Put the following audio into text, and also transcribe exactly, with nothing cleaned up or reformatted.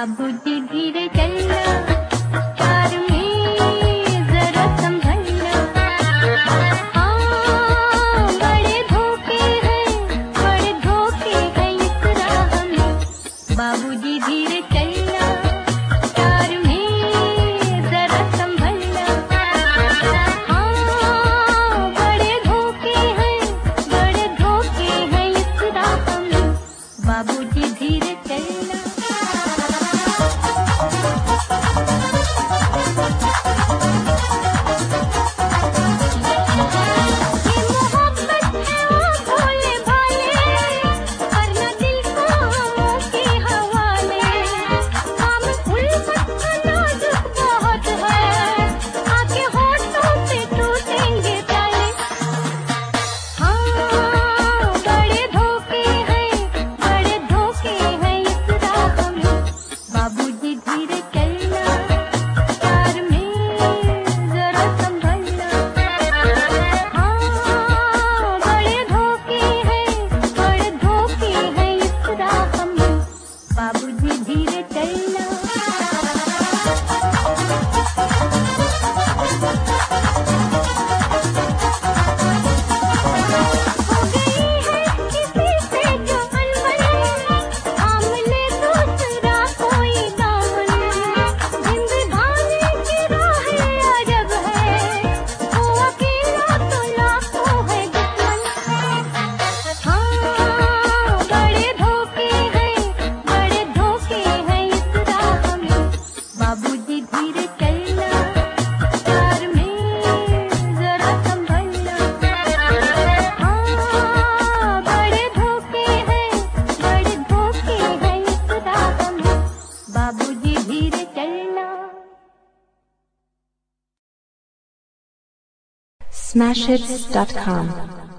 बाबूजी धीरे चलना, कार में जरा संभलना। हाँ, बड़े धोखे हैं, बड़े धोखे हैं इस राह में। बाबूजी धीरे चलना, कार में जरा संभलना। हाँ, बड़े धोखे हैं, बड़े धोखे हैं इस राह में। बाबूजी धीरे चलना। Smashhits dot com